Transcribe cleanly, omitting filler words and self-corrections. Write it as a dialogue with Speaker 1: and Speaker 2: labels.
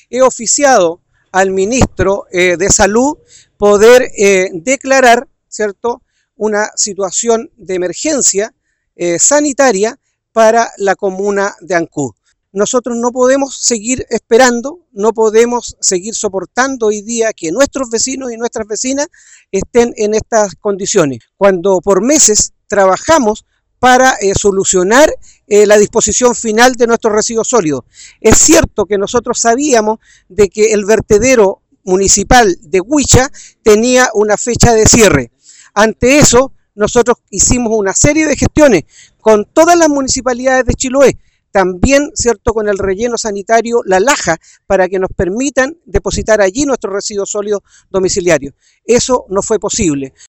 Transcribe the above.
Speaker 1: he oficiado al ministro de Salud poder declarar, ¿cierto?, una situación de emergencia sanitaria para la comuna de Ancud. Nosotros no podemos seguir esperando, no podemos seguir soportando hoy día que nuestros vecinos y nuestras vecinas estén en estas condiciones, cuando por meses trabajamos para solucionar la disposición final de nuestros residuos sólidos. Es cierto que nosotros sabíamos de que el vertedero municipal de Huicha tenía una fecha de cierre. Ante eso, nosotros hicimos una serie de gestiones con todas las municipalidades de Chiloé, también, ¿cierto?, con el relleno sanitario La Laja, para que nos permitan depositar allí nuestros residuos sólidos domiciliarios. Eso no fue posible.